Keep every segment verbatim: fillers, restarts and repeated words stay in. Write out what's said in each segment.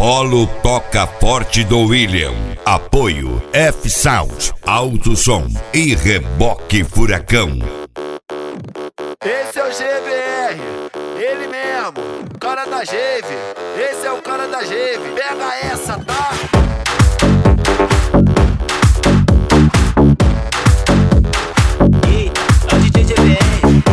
Polo Toca Forte do William. Apoio F-Sound, Alto Som e Reboque Furacão. Esse é o G B R, ele mesmo, cara da Geve. Esse é o cara da Geve. Pega essa, tá? Eita, é o D J G B R.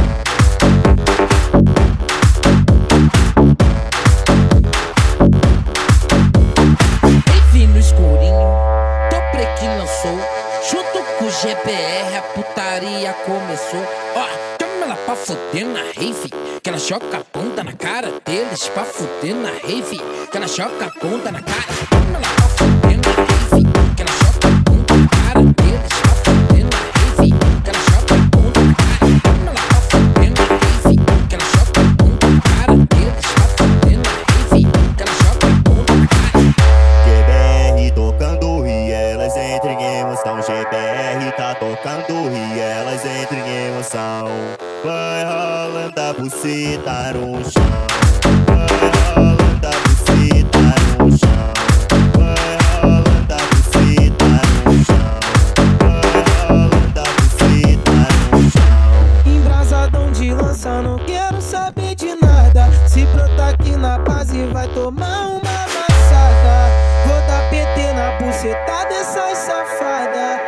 Vive no escurinho, tô prequinho lançou. Junto com o G B R a putaria começou. Ó, chama ela pra fuder na rave, que ela choca a bunda na cara deles. Pra fuder na rave, que ela choca a bunda na cara. Chama ela pra fuder na rave, que ela choca a bunda na cara deles. Pra fuder na rave, que ela choca a bunda na cara. Chama ela pra fuder na rave, que ela choca a bunda na cara deles. Pra fuder na rave, que ela choca a bunda na cara. G B R tocando e elas entram em emoção. G B R tá tocando e elas entram em emoção. Vai rolando a buceta no chão. Vai rolando a buceta no chão. Vai rolando a buceta no chão. Vai rolando a buceta no chão. Embrasadão de lança, não quero saber de nada. Se brotar aqui na base vai tomar uma amassada. Vou dar P T na buceta dessas safadas.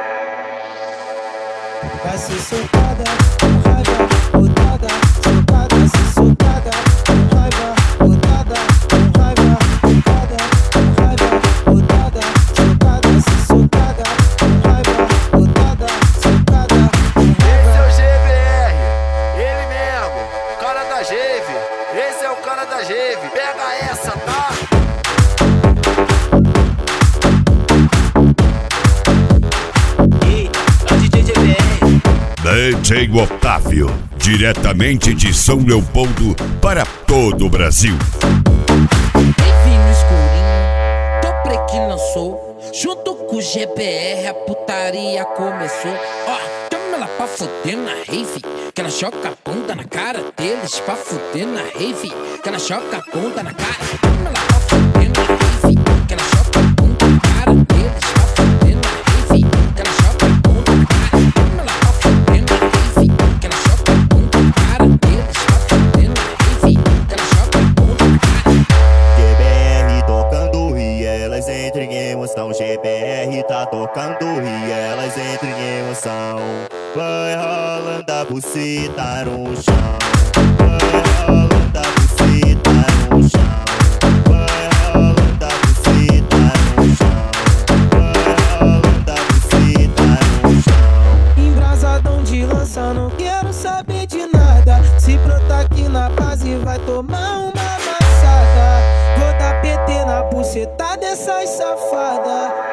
Vai ser soltada, com raiva, botada, soltada, se soltada, com raiva, botada, com raiva, botada, com raiva, botada, soltada, se soltada, com raiva, botada, soltada, com Esse é raiva. o G B R, ele mesmo, cara da Geve. Esse é o cara da Geve. Pega essa, tá? Eita, é o D J G B R. D J Otávio, diretamente de São Leopoldo para todo o Brasil. Vive no escurinho, tô prequinho lançou. Junto com o G B R a putaria começou. Ó, chama ela pra fuder na rave, que ela choca a bunda na cara deles. Pra fuder na rave, que ela choca a bunda na cara. Chama ela pra fuder na rave, que ela choca a bunda na cara deles. Pra fuder na rave, que ela choca a bunda na cara. Chama ela pra fuder na rave, que ela choca a bunda na cara deles. Pra fuder na rave, que ela choca a bunda na cara. G B R tocando e elas entram em emoção. G B R tá tocando e elas entram em emoção. Vai rolando a buceta no chão. Vai rolando a buceta no chão. Vai rolando a buceta no chão. Vai rolando a buceta no chão. Embrasadão de lança, não quero saber de nada. Se brotar aqui na base vai tomar uma amassada. Vou dar P T na buceta dessas safadas.